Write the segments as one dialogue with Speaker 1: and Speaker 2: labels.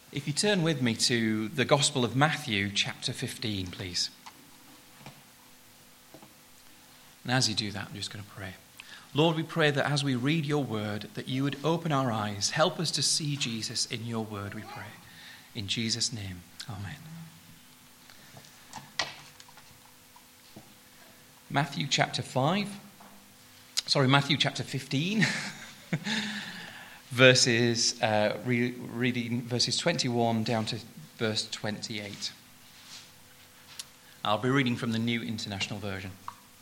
Speaker 1: If you turn with me to the Gospel of Matthew, chapter 15, please. And as you do that, I'm just going to pray. Lord, we pray that as we read your word, that you would open our eyes, help us to see Jesus in your word, we pray. In Jesus' name, amen. Matthew chapter 15, reading verses 21 down to verse 28. I'll be reading from the New International Version.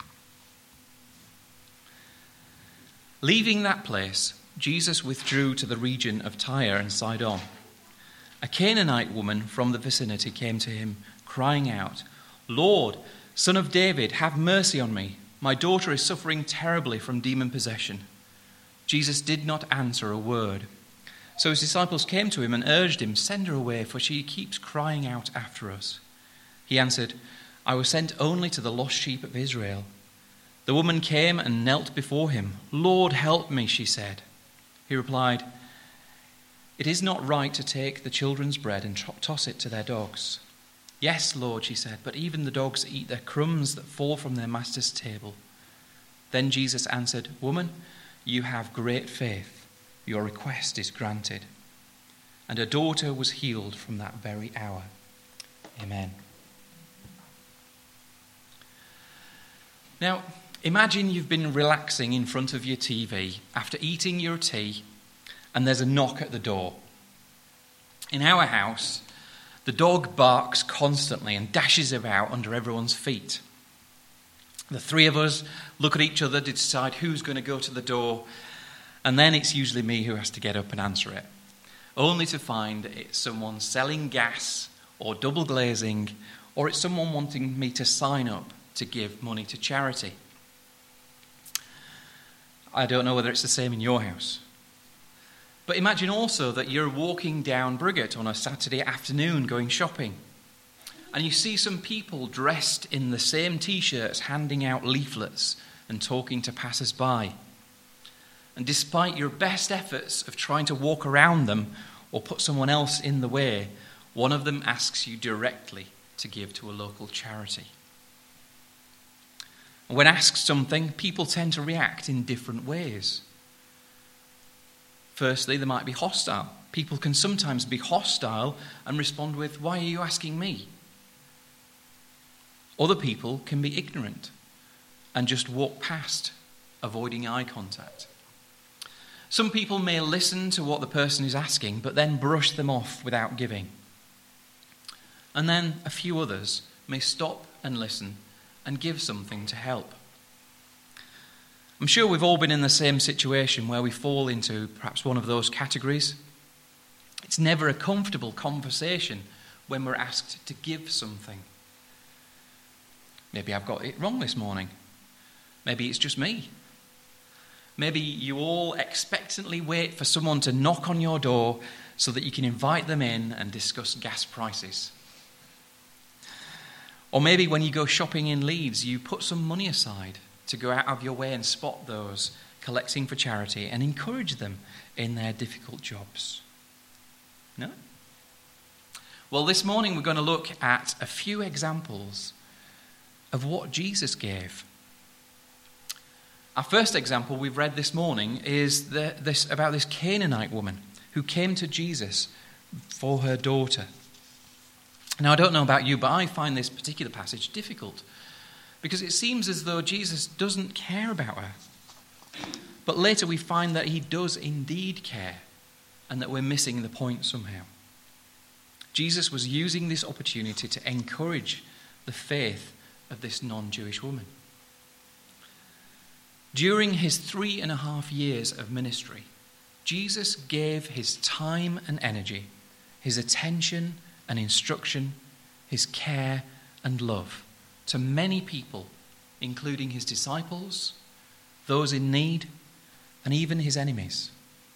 Speaker 1: Leaving that place, Jesus withdrew to the region of Tyre and Sidon. A Canaanite woman from the vicinity came to him, crying out, "Lord, Son of David, have mercy on me. My daughter is suffering terribly from demon possession." Jesus did not answer a word. So his disciples came to him and urged him, "Send her away, for she keeps crying out after us." He answered, "I was sent only to the lost sheep of Israel." The woman came and knelt before him. "Lord, help me," she said. He replied, "It is not right to take the children's bread and toss it to their dogs." "Yes, Lord," she said, "but even the dogs eat their crumbs that fall from their master's table." Then Jesus answered, "Woman, you have great faith. Your request is granted." And her daughter was healed from that very hour. Amen. Now, imagine you've been relaxing in front of your TV after eating your tea, and there's a knock at the door. In our house, the dog barks constantly and dashes about under everyone's feet. The three of us look at each other to decide who's going to go to the door, and then it's usually me who has to get up and answer it, only to find it's someone selling gas or double glazing, or it's someone wanting me to sign up to give money to charity. I don't know whether it's the same in your house. But imagine also that you're walking down Briggate on a Saturday afternoon going shopping, and you see some people dressed in the same t-shirts handing out leaflets and talking to passers-by. And despite your best efforts of trying to walk around them or put someone else in the way, one of them asks you directly to give to a local charity. And when asked something, people tend to react in different ways. Firstly, they might be hostile. People can sometimes be hostile and respond with, "Why are you asking me?" Other people can be ignorant and just walk past, avoiding eye contact. Some people may listen to what the person is asking, but then brush them off without giving. And then a few others may stop and listen and give something to help. I'm sure we've all been in the same situation where we fall into perhaps one of those categories. It's never a comfortable conversation when we're asked to give something. Maybe I've got it wrong this morning. Maybe it's just me. Maybe you all expectantly wait for someone to knock on your door so that you can invite them in and discuss gas prices. Or maybe when you go shopping in Leeds, you put some money aside to go out of your way and spot those collecting for charity and encourage them in their difficult jobs. No? Well, this morning we're going to look at a few examples of what Jesus gave. Our first example we've read this morning is about this Canaanite woman who came to Jesus for her daughter. Now, I don't know about you, but I find this particular passage difficult because it seems as though Jesus doesn't care about her. But later we find that he does indeed care and that we're missing the point somehow. Jesus was using this opportunity to encourage the faith of this non-Jewish woman. During his 3.5 years of ministry, Jesus gave his time and energy, his attention and instruction, his care and love to many people, including his disciples, those in need, and even his enemies.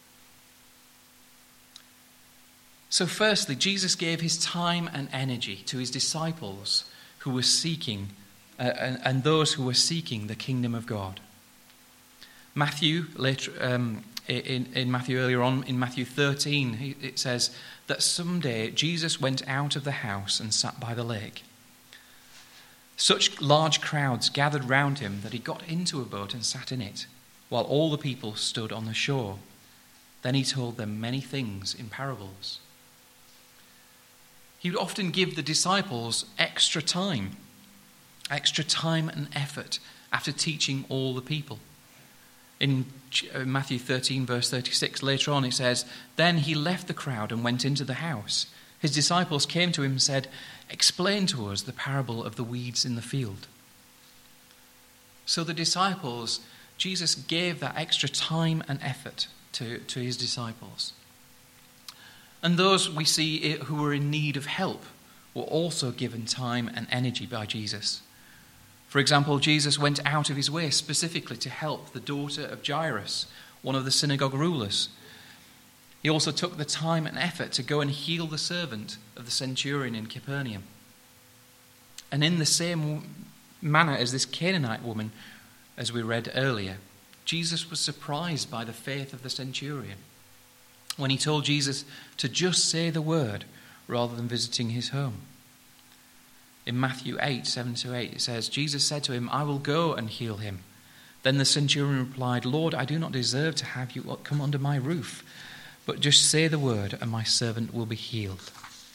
Speaker 1: So firstly, Jesus gave his time and energy to his disciples who were seeking, and those who were seeking the kingdom of God. Matthew, later in Matthew earlier on, in Matthew 13, it says that someday Jesus went out of the house and sat by the lake. Such large crowds gathered round him that he got into a boat and sat in it, while all the people stood on the shore. Then he told them many things in parables. He would often give the disciples extra time and effort after teaching all the people. In Matthew 13, verse 36, later on it says, "Then he left the crowd and went into the house. His disciples came to him and said, 'Explain to us the parable of the weeds in the field.'" So the disciples, Jesus gave that extra time and effort to his disciples. And those we see who were in need of help were also given time and energy by Jesus. For example, Jesus went out of his way specifically to help the daughter of Jairus, one of the synagogue rulers. He also took the time and effort to go and heal the servant of the centurion in Capernaum. And in the same manner as this Canaanite woman, as we read earlier, Jesus was surprised by the faith of the centurion when he told Jesus to just say the word rather than visiting his home. In Matthew 8, 7-8, it says, Jesus said to him, "I will go and heal him." Then the centurion replied, "Lord, I do not deserve to have you come under my roof, but just say the word and my servant will be healed."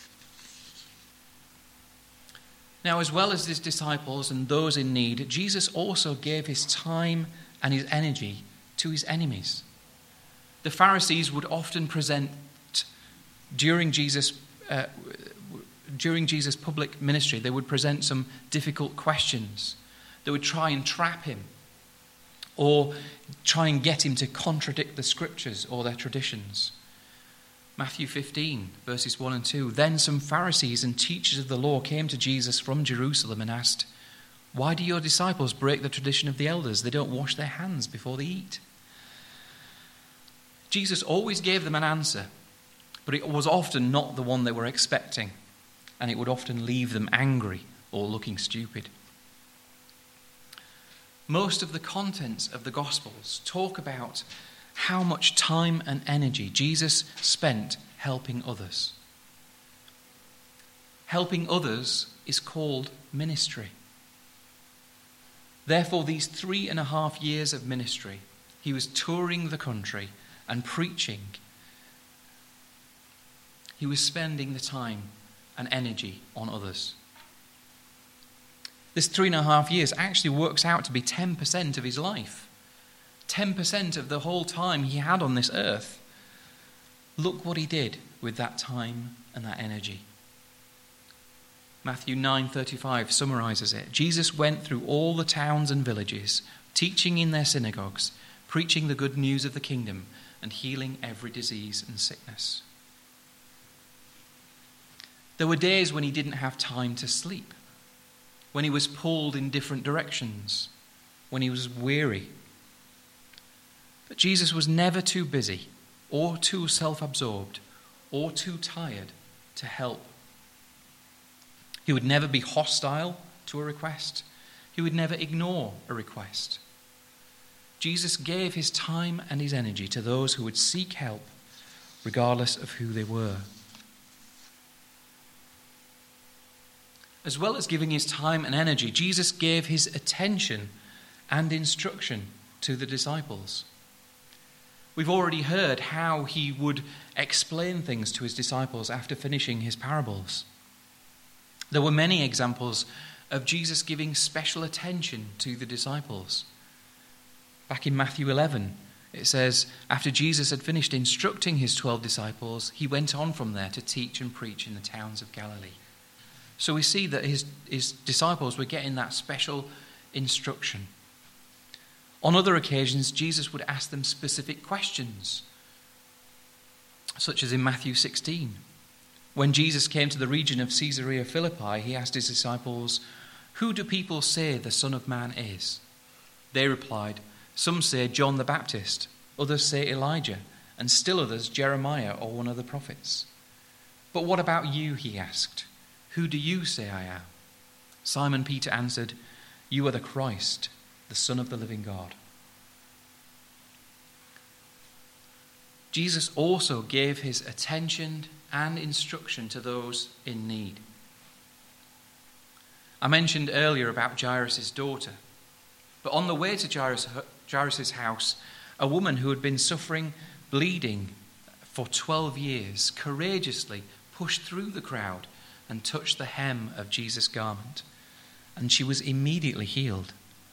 Speaker 1: Now, as well as his disciples and those in need, Jesus also gave his time and his energy to his enemies. The Pharisees would often present during Jesus' public ministry, they would present some difficult questions. They would try and trap him or try and get him to contradict the scriptures or their traditions. Matthew 15, verses 1 and 2. Then some Pharisees and teachers of the law came to Jesus from Jerusalem and asked, "Why do your disciples break the tradition of the elders? They don't wash their hands before they eat." Jesus always gave them an answer, but it was often not the one they were expecting, and it would often leave them angry or looking stupid. Most of the contents of the Gospels talk about how much time and energy Jesus spent helping others. Helping others is called ministry. Therefore, these 3.5 years of ministry, he was touring the country and preaching. He was spending the time and energy on others. This 3.5 years actually works out to be 10% of his life. 10% of the whole time he had on this earth. Look what he did with that time and that energy. Matthew 9:35 summarizes it. Jesus went through all the towns and villages, teaching in their synagogues, preaching the good news of the kingdom, and healing every disease and sickness. There were days when he didn't have time to sleep, when he was pulled in different directions, when he was weary. But Jesus was never too busy or too self-absorbed or too tired to help. He would never be hostile to a request. He would never ignore a request. Jesus gave his time and his energy to those who would seek help, regardless of who they were. As well as giving his time and energy, Jesus gave his attention and instruction to the disciples. We've already heard how he would explain things to his disciples after finishing his parables. There were many examples of Jesus giving special attention to the disciples. Back in Matthew 11, it says, after Jesus had finished instructing his 12 disciples, he went on from there to teach and preach in the towns of Galilee. So we see that his disciples were getting that special instruction. On other occasions, Jesus would ask them specific questions, such as in Matthew 16. When Jesus came to the region of Caesarea Philippi, he asked his disciples, "Who do people say the Son of Man is?" They replied, "Some say John the Baptist, others say Elijah, and still others Jeremiah or one of the prophets." "But what about you?" he asked. "Who do you say I am?" Simon Peter answered, "You are the Christ, the Son of the living God." Jesus also gave his attention and instruction to those in need. I mentioned earlier about Jairus' daughter, but on the way to Jairus' house, a woman who had been suffering bleeding for 12 years courageously pushed through the crowd and touched the hem of Jesus' garment, and she was immediately healed.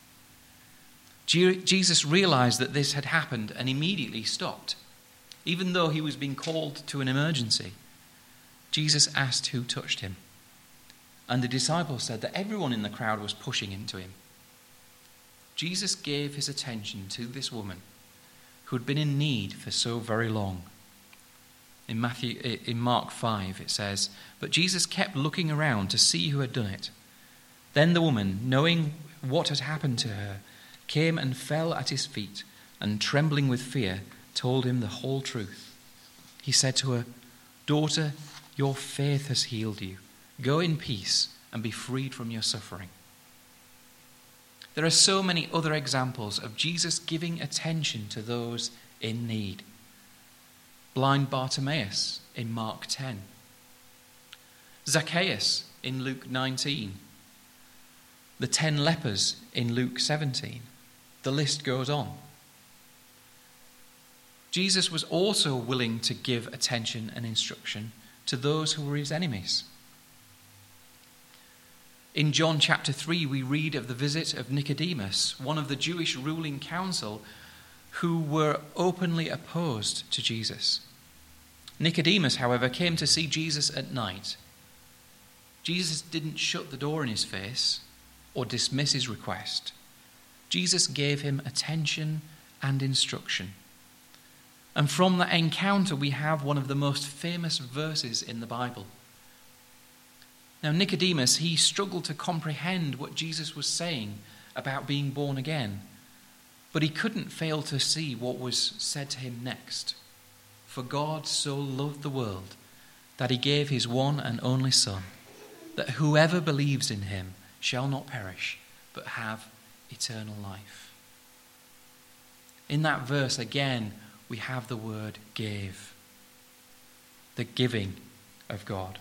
Speaker 1: Jesus realized that this had happened and immediately stopped. Even though he was being called to an emergency, Jesus asked who touched him. And the disciples said that everyone in the crowd was pushing into him. Jesus gave his attention to this woman who had been in need for so very long. In Mark 5 it says, "But Jesus kept looking around to see who had done it. Then the woman, knowing what had happened to her, came and fell at his feet, and trembling with fear, told him the whole truth. He said to her, 'Daughter, your faith has healed you. Go in peace and be freed from your suffering.'" There are so many other examples of Jesus giving attention to those in need. Blind Bartimaeus in Mark 10. Zacchaeus in Luke 19. The 10 lepers in Luke 17. The list goes on. Jesus was also willing to give attention and instruction to those who were his enemies. In John chapter 3, we read of the visit of Nicodemus, one of the Jewish ruling council who were openly opposed to Jesus. Nicodemus, however, came to see Jesus at night. Jesus didn't shut the door in his face or dismiss his request. Jesus gave him attention and instruction. And from that encounter, we have one of the most famous verses in the Bible. Now, Nicodemus, he struggled to comprehend what Jesus was saying about being born again, but he couldn't fail to see what was said to him next. "For God so loved the world that he gave his one and only Son, that whoever believes in him shall not perish, but have eternal life." In that verse, again, we have the word gave, the giving of God.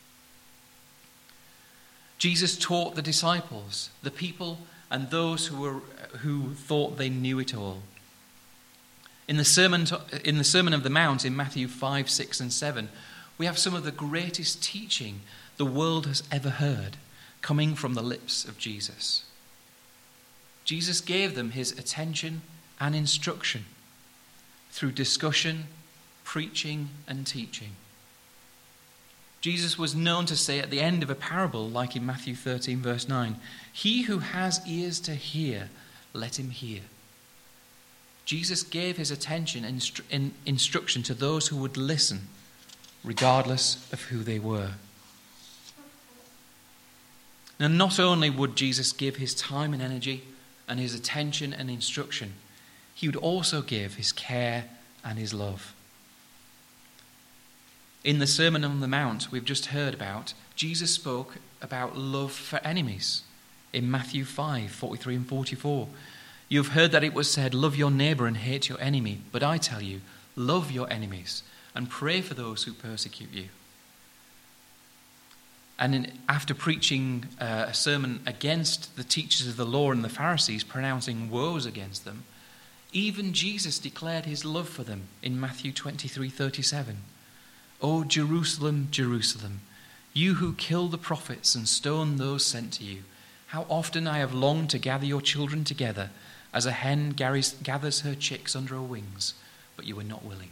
Speaker 1: Jesus taught the disciples, the people, and those who thought they knew it all. In the Sermon of the Mount in Matthew 5, 6, and 7, we have some of the greatest teaching the world has ever heard coming from the lips of Jesus. Jesus gave them his attention and instruction through discussion, preaching, and teaching. Jesus was known to say at the end of a parable, like in Matthew 13, verse 9, "He who has ears to hear, let him hear." Jesus gave his attention and instruction to those who would listen, regardless of who they were. Now, not only would Jesus give his time and energy and his attention and instruction, he would also give his care and his love. In the Sermon on the Mount we've just heard about, Jesus spoke about love for enemies. In Matthew 5, 43 and 44, "You have heard that it was said, 'Love your neighbor and hate your enemy.' But I tell you, love your enemies and pray for those who persecute you." And after preaching a sermon against the teachers of the law and the Pharisees, pronouncing woes against them, even Jesus declared his love for them in Matthew 23:37. "O Jerusalem, Jerusalem, you who kill the prophets and stone those sent to you, how often I have longed to gather your children together as a hen gathers her chicks under her wings, but you were not willing."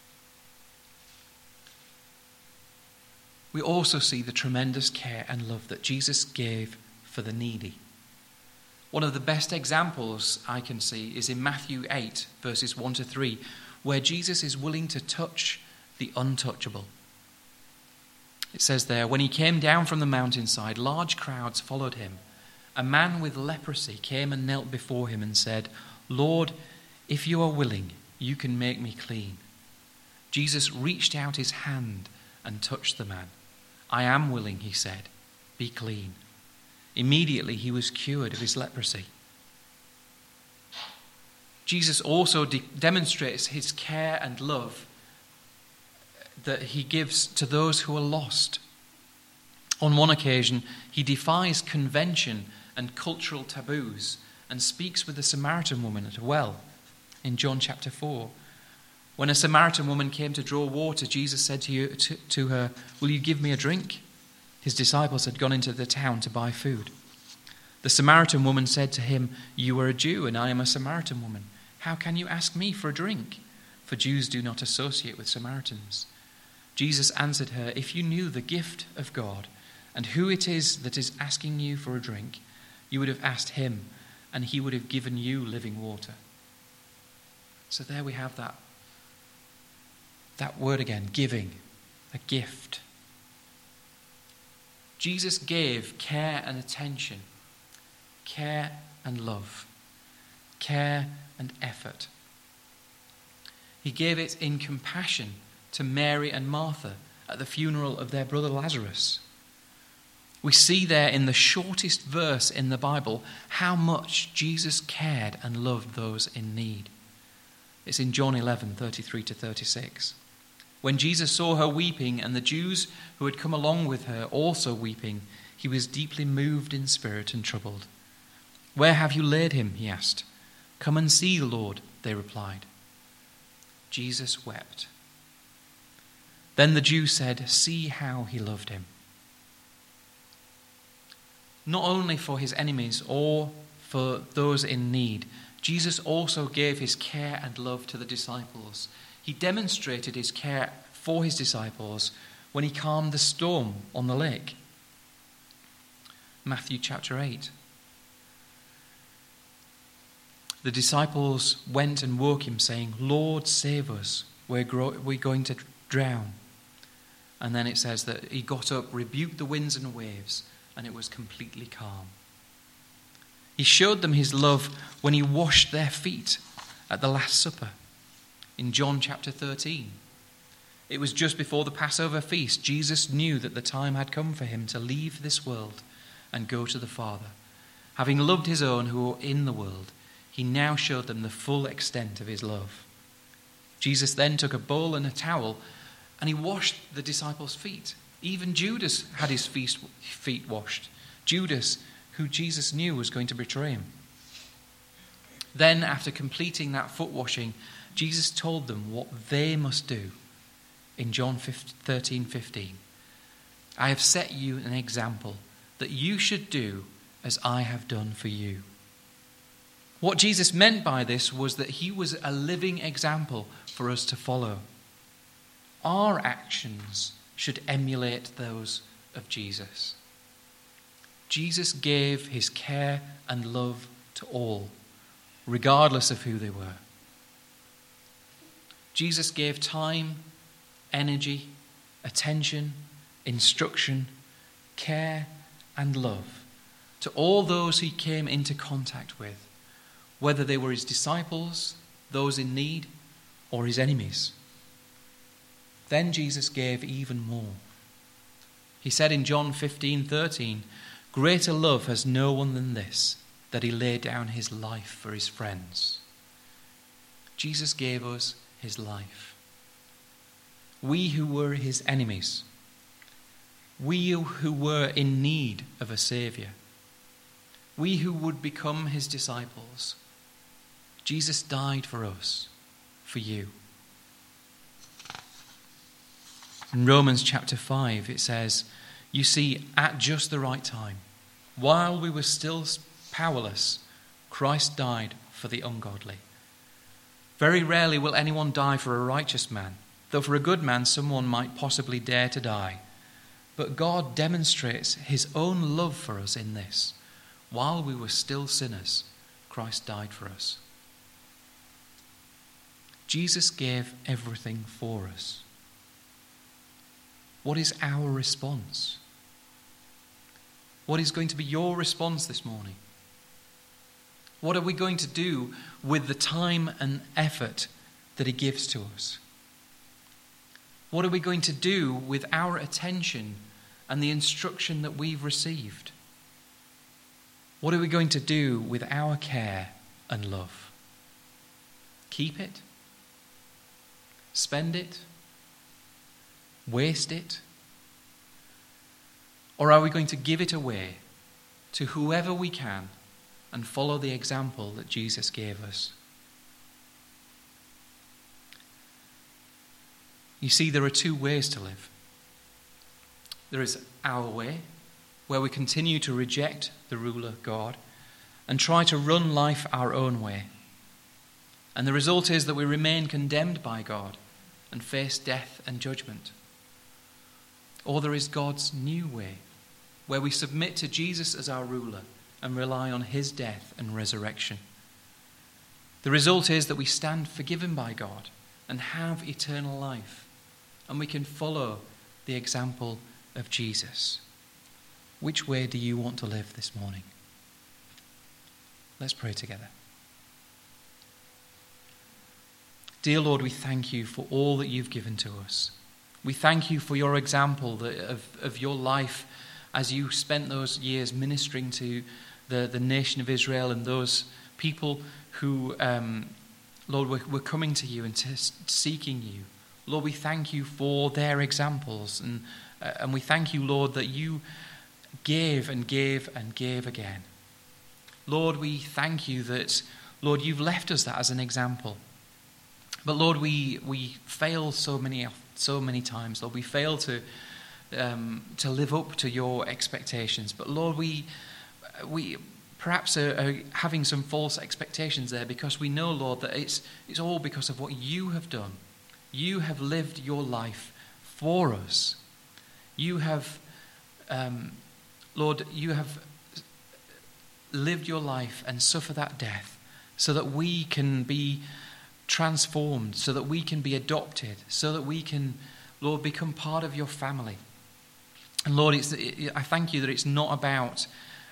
Speaker 1: We also see the tremendous care and love that Jesus gave for the needy. One of the best examples I can see is in Matthew 8, verses 1 to 3, where Jesus is willing to touch the untouchable. It says there, "When he came down from the mountainside, large crowds followed him. A man with leprosy came and knelt before him and said, 'Lord, if you are willing, you can make me clean.' Jesus reached out his hand and touched the man. 'I am willing,' he said, 'be clean.' Immediately he was cured of his leprosy." Jesus also demonstrates his care and love that he gives to those who are lost. On one occasion, he defies convention and cultural taboos and speaks with a Samaritan woman at a well in John chapter 4. When a Samaritan woman came to draw water, Jesus said to her, "Will you give me a drink?" His disciples had gone into the town to buy food. The Samaritan woman said to him, "You are a Jew and I am a Samaritan woman. How can you ask me for a drink?" For Jews do not associate with Samaritans. Jesus answered her, "If you knew the gift of God and who it is that is asking you for a drink, you would have asked him and he would have given you living water." So there we have that word again, giving, a gift. Jesus gave care and attention, care and love, care and effort. He gave it in compassion to Mary and Martha at the funeral of their brother Lazarus. We see there in the shortest verse in the Bible how much Jesus cared and loved those in need. It's in John 11:33-36. When Jesus saw her weeping and the Jews who had come along with her also weeping, he was deeply moved in spirit and troubled. "Where have you laid him?" he asked. "Come and see, Lord," they replied. Jesus wept. Then the Jews said, "See how he loved him." Not only for his enemies or for those in need, Jesus also gave his care and love to the disciples. He demonstrated his care for his disciples when he calmed the storm on the lake. Matthew chapter 8. The disciples went and woke him, saying, "Lord, save us, we're going to drown." And then it says that he got up, rebuked the winds and waves, and it was completely calm. He showed them his love when he washed their feet at the Last Supper in John chapter 13. It was just before the Passover feast. Jesus knew that the time had come for him to leave this world and go to the Father. Having loved his own who were in the world, he now showed them the full extent of his love. Jesus then took a bowl and a towel and he washed the disciples' feet. Even Judas had his feet washed. Judas, who Jesus knew was going to betray him. Then, after completing that foot washing, Jesus told them what they must do in John 13:15. "I have set you an example that you should do as I have done for you." What Jesus meant by this was that he was a living example for us to follow. Our actions should emulate those of Jesus. Jesus gave his care and love to all, regardless of who they were. Jesus gave time, energy, attention, instruction, care, and love to all those he came into contact with, whether they were his disciples, those in need, or his enemies. Then Jesus gave even more. He said in John 15:13, "Greater love has no one than this, that he laid down his life for his friends." Jesus gave us his life. We who were his enemies, we who were in need of a Saviour, we who would become his disciples, Jesus died for us, for you. In Romans chapter 5 it says, "You see, at just the right time, while we were still powerless, Christ died for the ungodly." Very rarely will anyone die for a righteous man, though for a good man someone might possibly dare to die. But God demonstrates his own love for us in this: while we were still sinners, Christ died for us. Jesus gave everything for us. What is our response? What is going to be your response this morning? What are we going to do with the time and effort that he gives to us? What are we going to do with our attention and the instruction that we've received? What are we going to do with our care and love? Keep it? Spend it? waste it? Or are we going to give it away to whoever we can and follow the example that Jesus gave us? You see, there are two ways to live. There is our way, where we continue to reject the ruler God and try to run life our own way. And the result is that we remain condemned by God and face death and judgment. Or there is God's new way, where we submit to Jesus as our ruler and rely on his death and resurrection. The result is that we stand forgiven by God and have eternal life, and we can follow the example of Jesus. Which way do you want to live this morning? Let's pray together. Dear Lord, we thank you for all that you've given to us. We thank you for your example of your life as you spent those years ministering to the nation of Israel and those people who, Lord, were coming to you and seeking you. Lord, we thank you for their examples, and we thank you, Lord, that you gave and gave and gave again. Lord, we thank you that, Lord, you've left us that as an example. But Lord, we fail so many times. Lord, we fail to live up to your expectations. But Lord, we perhaps are having some false expectations there, because we know, Lord, that it's all because of what you have done. You have lived your life for us. You have, Lord, you have lived your life and suffer that death so that we can be transformed, so that we can be adopted, so that we can, Lord, become part of your family. And Lord, I thank you that it's not about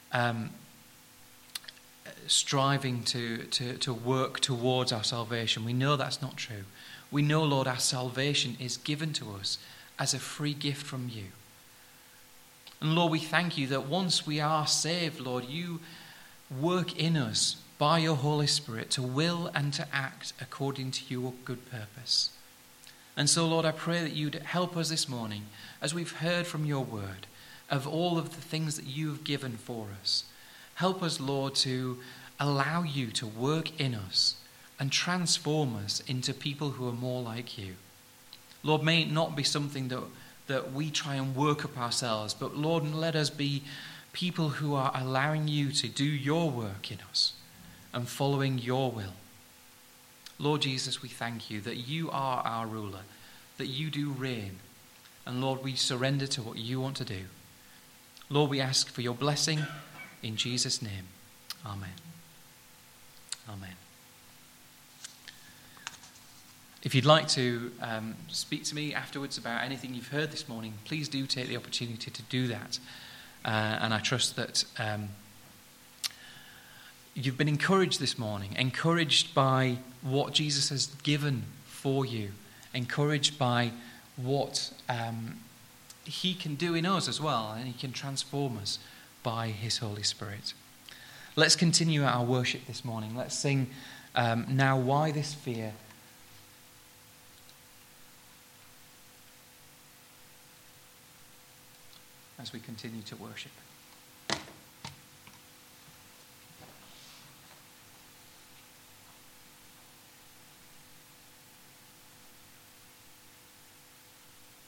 Speaker 1: striving to work towards our salvation. We know that's not true. We know, Lord, our salvation is given to us as a free gift from you. And Lord, we thank you that once we are saved, Lord, you work in us by your Holy Spirit to will and to act according to your good purpose. And so, Lord, I pray that you'd help us this morning, as we've heard from your word, of all of the things that you've given for us. Help us, Lord, to allow you to work in us and transform us into people who are more like you. Lord, may it not be something that we try and work up ourselves, but Lord, let us be people who are allowing you to do your work in us and following your will. Lord Jesus, we thank you that you are our ruler, that you do reign. And Lord, we surrender to what you want to do. Lord, we ask for your blessing in Jesus' name. Amen. Amen. If you'd like to speak to me afterwards about anything you've heard this morning, please do take the opportunity to do that. And I trust that you've been encouraged this morning, encouraged by what Jesus has given for you, encouraged by what he can do in us as well, and he can transform us by his Holy Spirit. Let's continue our worship this morning. Let's sing Now Why This Fear? As we continue to worship.